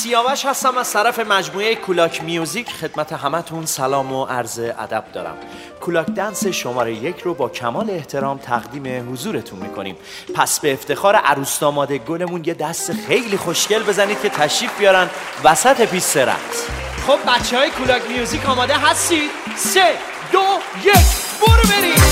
سیاوش هستم از طرف مجموعه کولاک میوزیک. خدمت همتون سلام و عرض ادب دارم. کولاک دنس شماره 1 رو با کمال احترام تقدیم حضورتون میکنیم. پس به افتخار عروس داماد گلمون یه دست خیلی خوشگل بزنید که تشریف بیارن وسط پیست رقص. خب بچه های کولاک میوزیک آماده هستید؟ 3 2 1 برو برید.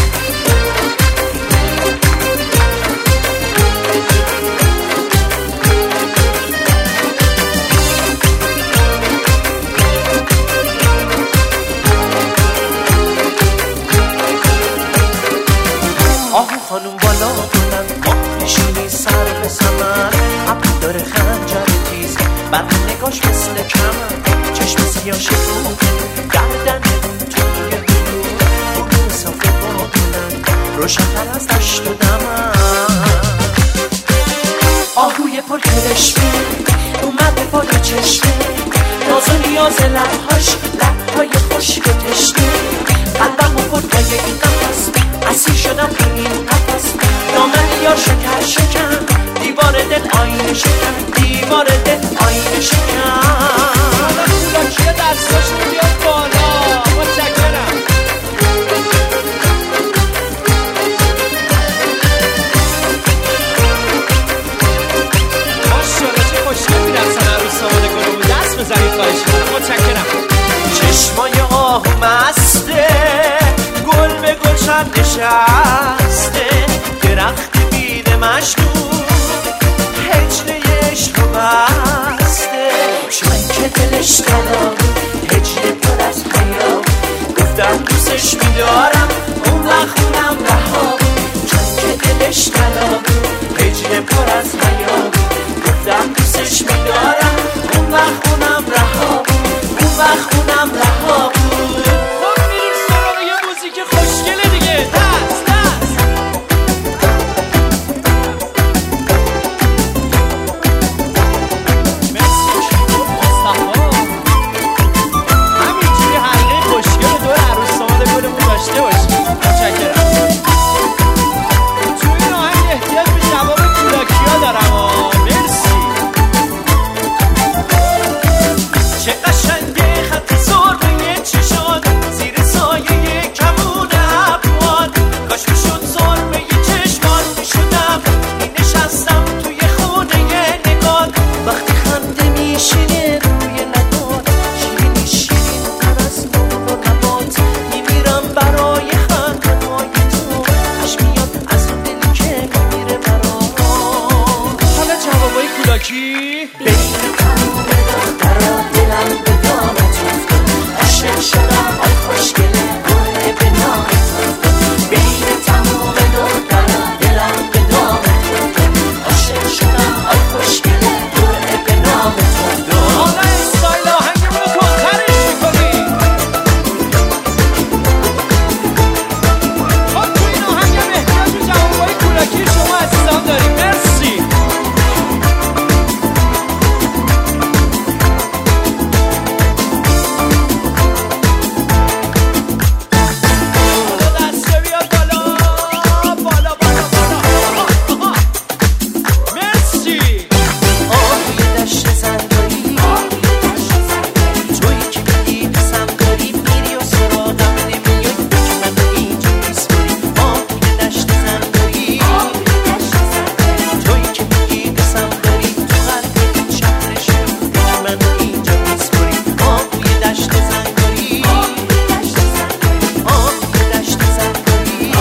آهو خانوم بالا بلند با نشونی سر به سمن عبد داره خنجر تیز برق نگاش مثل کمن چشم سیاه شکوه گردن توی حدود بگو صافه با بلند روشن‌تر از دشت و دمن آهوی پر کرشمه اومده بالا چشمه ناز و نیاز لبهاش لبهای خشک و تشنه قلبم و پرگای این نفس اسیر شدم این نفس دامن یا شکر شکن دیوار دل آینه شکن دیوار دل آینه شکن کولاکی دستاش بیاد بالا. متشکرم. ماشاءالله چه خوشگل می‌رقصن عروس داماد گلمون. دست بزنید خواهش می‌کنم. متشکرم. چشمای آهو مسته گل به گلشن نشسته درخت بید مجنون هجله عشق رو بسته چون که دلش طلا هجله پر از حیا گفتم دوستش میدارم اون وقت اونم رها چون که دلش طلا هجله پر از حیا گفتم دوستش میدارم اون وقت اونم رها اون وقت اونم رها بود. خب میریم سراغ یه موزیک خوشگله دیگه. دست دست. مرسی مصطفی. همینجوری حلقه خوشگل دور عروس داماد گلمون داشته باشیم. متشکرم. توی این آهنگ احتیاج به جواب کولاکیا دارم. مرسی. چه قشنگه خط سرمه چشات زیر سایه کمون ابروات کاش میشد سرمه چشمان میشدم نشستم توی خونه نگات وقتی خنده میشینه روی لبات شیرینی شیرین تر از نور و نبات میمیرم برای خنده های تو کاش میاد از اون دلی که میمیره برات. حالا جوابای کولاکی بین تموم دخترا دلم به دامت افتاد عاشق شدم آی خوشگله گله به نامت افتاد بین تموم دخترا دلم به دامت افتاد عاشق شدم آی خوشگله گله به نامت افتاد. حالا استایل آهنگمون رو تندترش میکنیم. خب تو این آهنگ هم احتیاج به جوابای کولاکی شما عزیزان داریم. مرسی. حالا دسته بیاد بالا بالا بالا بالا. مرسی. آهوی دشت زنگاری تویی که میگی پسم داری میری و سراغم نمیای که من اینجا میسپری آهوی دشت زنگاری تویی که میگی پسم داری تو قلب این شهر شروع که من اینجا میسپری آهوی دشت زنگاری آهوی دشت زنگاری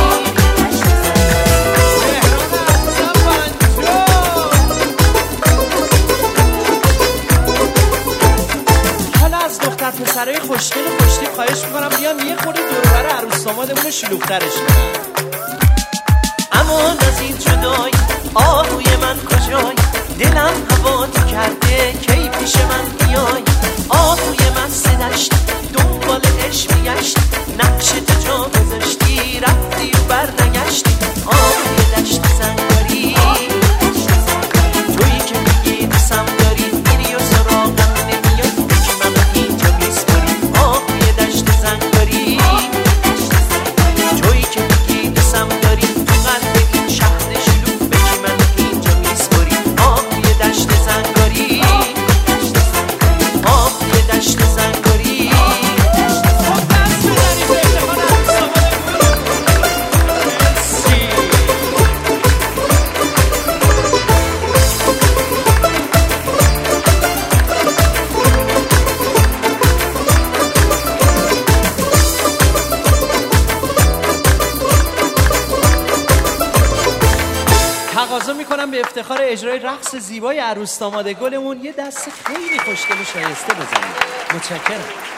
حالا از دختر پسرای خوشگل خوشتیپ خواهش میکنم بیان یه خورده دور و بر عروس دامادمون رو شلوغ‌ترش کنن. امان از این جدای آهوی من کجای دلم هواتو کرده کی پیش من میای آهوی من سدشت دنبال عشق میگشت نقش تو جا گذاشتی رفتی و برنگشتی آهوی دشت زنگاری تویی که میگی دوستم داری میری و سراغم نمیای که من اینجا میسپاری آهوی دشت زنگاری تویی که میگی دوستم داری تو قلب این شهر شلوغ که من اینجا میسپاری آهوی دشت زنگاری تقاضا میکنم به افتخار اجرای رقص زیبای عروس داماد گلمون یه دست خیلی خوشگل و شایسته بزنید. متشکرم.